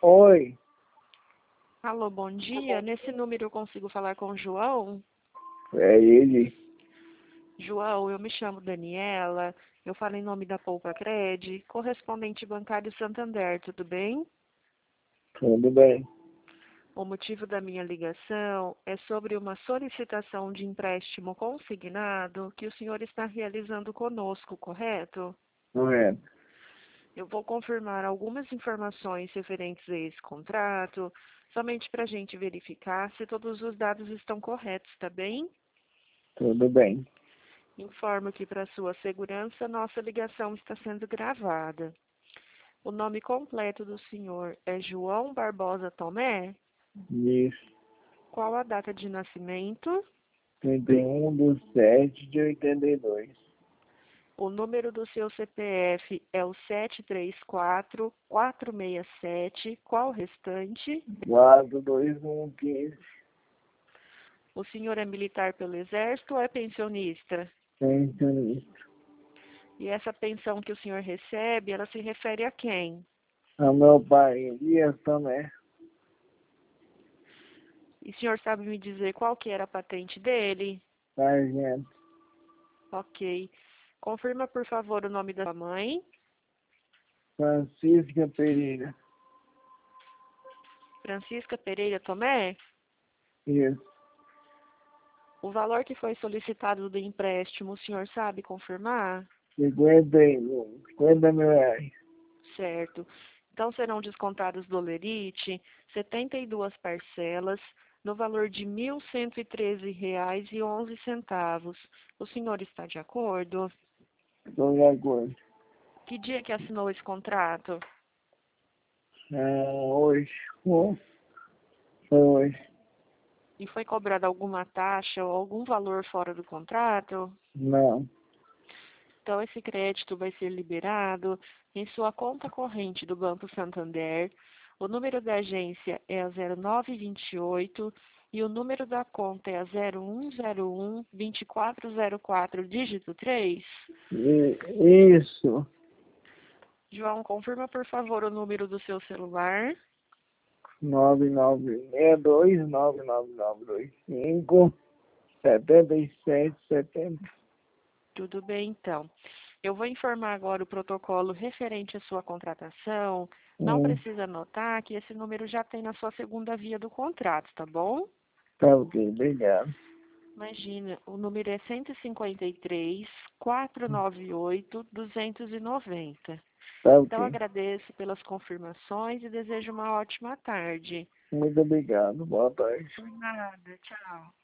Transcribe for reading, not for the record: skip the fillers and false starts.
Oi, Alô, bom dia. Nesse número eu consigo falar com o João? é ele. João, eu me chamo Daniela, eu falo em nome da Poupa Cred, correspondente bancário Santander, tudo bem? Tudo bem? O motivo da minha ligação é sobre uma solicitação de empréstimo consignado que o senhor está realizando conosco, correto? Correto. Eu vou confirmar algumas informações referentes a esse contrato, somente para a gente verificar se todos os dados estão corretos, tá bem? Tudo bem. Informo que, para sua segurança, nossa ligação está sendo gravada. O nome completo do senhor é João Barbosa Tomé? Isso. Qual a data de nascimento? 31/7/82. O número do seu CPF é o 734-467. Qual o restante? 42115. O senhor é militar pelo Exército ou é pensionista? Pensionista. E essa pensão que o senhor recebe, ela se refere a quem? A meu pai, Elias também. E o senhor sabe me dizer qual que era a patente dele? Sargento. Ok. Confirma, por favor, o nome da sua mãe. Francisca Pereira. Francisca Pereira Tomé. Isso. O valor que foi solicitado do empréstimo, o senhor sabe confirmar? 50 mil reais. Certo. Então serão descontados do Lerite 72 parcelas no valor de R$ 1.113,11. O senhor está de acordo? Estou de acordo. Que dia que assinou esse contrato? Hoje. Foi hoje. E foi cobrada alguma taxa ou algum valor fora do contrato? Não. Então, esse crédito vai ser liberado em sua conta corrente do Banco Santander. O número da agência é a 0928 e o número da conta é a 0101-2404, dígito 3. Isso. João, confirma, por favor, o número do seu celular. 996299925 7770. Tudo bem, então. Eu vou informar agora o protocolo referente à sua contratação. Não precisa anotar que esse número já tem na sua segunda via do contrato, tá bom? Tá ok, obrigado. Imagina, o número é 153-498-290. Tá Então, ok. agradeço pelas confirmações e desejo uma ótima tarde. Muito obrigado. Boa tarde. Por nada, tchau.